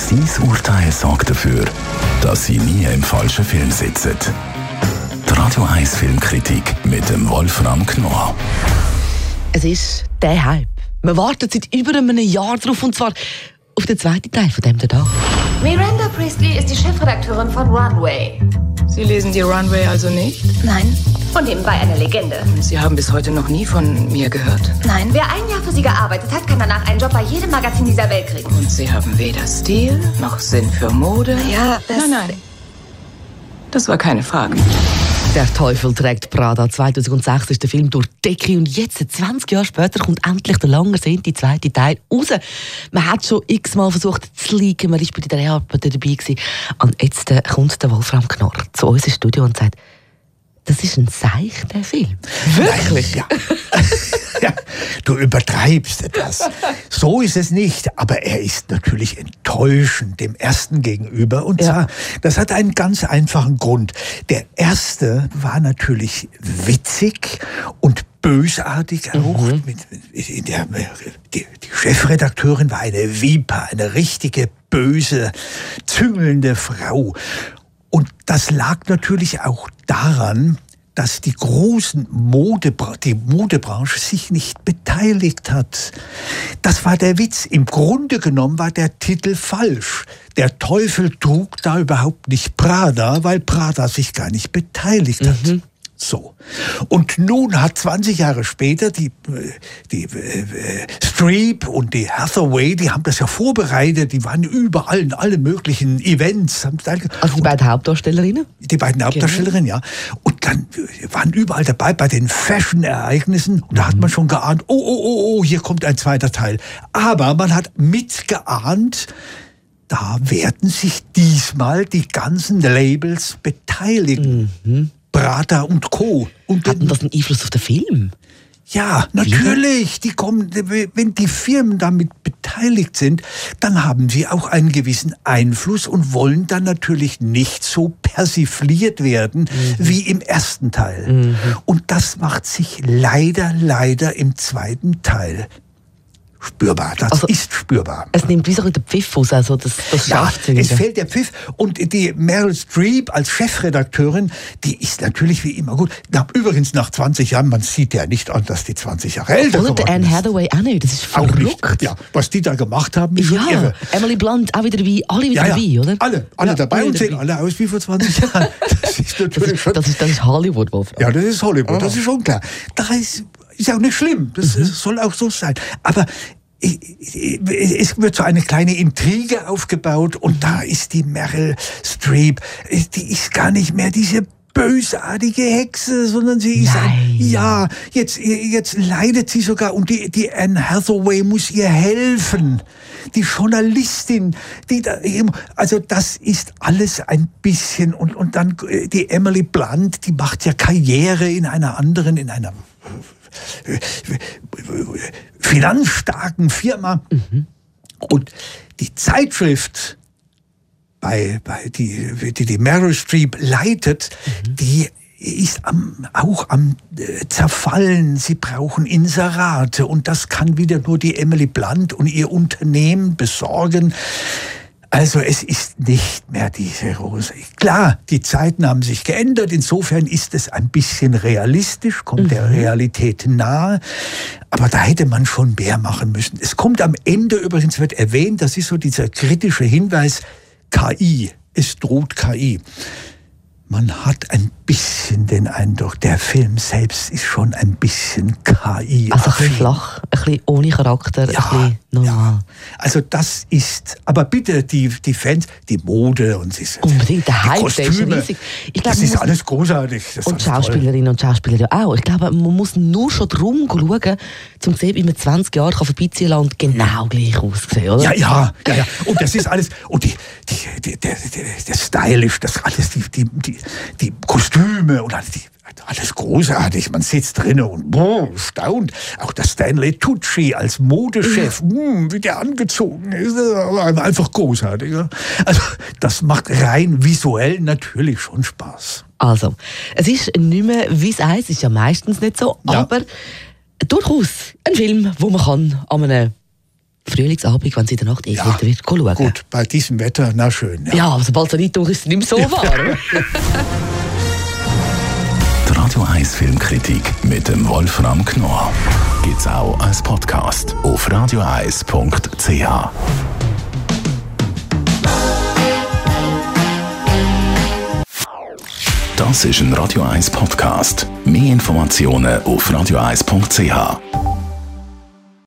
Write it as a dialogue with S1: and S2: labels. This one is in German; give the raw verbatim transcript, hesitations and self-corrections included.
S1: Sein Urteil sorgt dafür, dass Sie nie im falschen Film sitzen. Die Radio eins Filmkritik mit dem Wolfram Knorr.
S2: Es ist der Hype. Man wartet seit über einem Jahr drauf, und zwar auf den zweiten Teil von dem da.
S3: Miranda Priestley ist die Chefredakteurin von Runway.
S4: Sie lesen die Runway also nicht?
S3: Nein. Und nebenbei eine Legende.
S4: Sie haben bis heute noch nie von mir gehört?
S3: Nein. Wer ein Jahr für sie gearbeitet hat, kann danach einen Job bei jedem Magazin dieser Welt kriegen.
S4: Und Sie haben weder Stil noch Sinn für Mode?
S3: Ja, das...
S4: Nein, nein. Das war keine Frage.
S2: «Der Teufel trägt Prada». zweitausendsechs ist der Film durch die Decke und jetzt, zwanzig Jahre später, kommt endlich der lang ersehnte zweite Teil raus. Man hat schon x-mal versucht zu leaken, man war bei der Arbeit dabei gewesen. Und jetzt äh, kommt der Wolfram Knorr zu uns ins Studio und sagt, das ist ein Seich, der Film.
S5: Wirklich? Ja. Ja, du übertreibst etwas. So ist es nicht, aber er ist natürlich enttäuschend dem ersten gegenüber. Und zwar, ja. Das hat einen ganz einfachen Grund. Der erste war natürlich witzig und bösartig auch. Mhm. Mit, in der, die, die Chefredakteurin war eine Viper, eine richtige böse, züngelnde Frau. Und das lag natürlich auch daran, dass die großen Modebra- die Modebranche sich nicht beteiligt hat. Das war der Witz. Im Grunde genommen war der Titel falsch. Der Teufel trug da überhaupt nicht Prada, weil Prada sich gar nicht beteiligt hat. Mhm. So. Und nun hat zwanzig Jahre später die, die äh, Streep und die Hathaway, die haben das ja vorbereitet, die waren überall in allen möglichen Events.
S2: Also die beiden Hauptdarstellerinnen?
S5: Die beiden Hauptdarstellerinnen, ja. Und dann waren überall dabei bei den Fashion-Ereignissen und da mhm. hat man schon geahnt, oh, oh, oh, oh, hier kommt ein zweiter Teil. Aber man hat mitgeahnt, da werden sich diesmal die ganzen Labels beteiligen. Mhm. Prada und Co. Und
S2: hatten das einen Einfluss auf den Film?
S5: Ja, natürlich. Die kommen, wenn die Firmen damit beteiligt sind, dann haben sie auch einen gewissen Einfluss und wollen dann natürlich nicht so persifliert werden mhm. wie im ersten Teil. Mhm. Und das macht sich leider, leider im zweiten Teil spürbar. Das also, ist spürbar.
S2: Es nimmt wie so der Pfiff aus, also das, das
S5: ja,
S2: schafft
S5: es fehlt der Pfiff. Und die Meryl Streep als Chefredakteurin, die ist natürlich wie immer gut. Na, übrigens nach zwanzig Jahren, man sieht ja nicht an, dass die zwanzig Jahre älter geworden ist.
S2: Oder Anne Hathaway auch nicht, das ist verrückt.
S5: Ja, was die da gemacht haben, ist
S2: ja,
S5: schon irre.
S2: Emily Blunt auch wieder dabei, alle wieder
S5: ja, ja.
S2: dabei, oder?
S5: Alle, alle
S2: ja,
S5: dabei
S2: alle
S5: und sehen alle aus wie vor zwanzig Jahren. Das ist natürlich
S2: das,
S5: schon...
S2: Das ist, das ist Hollywood, Wolfram.
S5: Ja, das ist Hollywood,
S2: oh.
S5: das ist schon klar. Da ist, ist auch nicht schlimm, das mhm. soll auch so sein. Aber es wird so eine kleine Intrige aufgebaut und da ist die Meryl Streep, die ist gar nicht mehr diese bösartige Hexe, sondern sie ist ein, ja, jetzt, jetzt leidet sie sogar und die, die Anne Hathaway muss ihr helfen. Die Journalistin, die da, also das ist alles ein bisschen und, und dann die Emily Blunt, die macht ja Karriere in einer anderen, in einer finanzstarken Firma. Mhm. Und die Zeitschrift, bei, bei die, die die Meryl Streep leitet, mhm. die ist am, auch am äh, Zerfallen. Sie brauchen Inserate und das kann wieder nur die Emily Blunt und ihr Unternehmen besorgen. Also es ist nicht mehr diese Rose. Klar, die Zeiten haben sich geändert. Insofern ist es ein bisschen realistisch, kommt mhm. der Realität nahe. Aber da hätte man schon mehr machen müssen. Es kommt am Ende, übrigens wird erwähnt, das ist so dieser kritische Hinweis, K I, es droht K I. Man hat ein bisschen den Eindruck, der Film selbst ist schon ein bisschen K I.
S2: Also ein bisschen flach, ein bisschen ohne Charakter,
S5: ja,
S2: ein bisschen normal.
S5: Ja. Also das ist, aber bitte die, die Fans, die Mode und sie
S2: unbedingt, der Hype,
S5: Kostüme,
S2: der ist riesig. Ich glaub,
S5: das ist alles großartig. Das
S2: und Schauspielerinnen und Schauspieler ja auch. Ich glaube, man muss nur schon drum schauen, um zu sehen, wie man zwanzig Jahre vorbeiziehen kann und genau gleich aussehen, oder?
S5: Ja, ja, ja, ja. Und das ist alles, und die, die, die, der, der, der Stylish, das alles, die, die, die, die Kostüme und alles, die, alles großartig. Man sitzt drinnen und boah, staunt. Auch der Stanley Tucci als Modechef, mh, wie der angezogen ist, einfach großartig. Also das macht rein visuell natürlich schon Spaß.
S2: Also, es ist nicht mehr, wie es heisst, ist ja meistens nicht so, ja. aber durchaus ein Film, wo man kann an einem Frühlingsabend, wenn es in der Nacht ja, wird, wird schauen.
S5: Gut, bei diesem Wetter, na schön.
S2: Ja, ja aber sobald es nicht durch ist, ist es nicht mehr so warm.
S1: Die Radio eins Filmkritik mit dem Wolfram Knorr gibt es auch als Podcast auf radio eins punkt c h. Das ist ein Radio eins Podcast. Mehr Informationen auf radio eins punkt c h.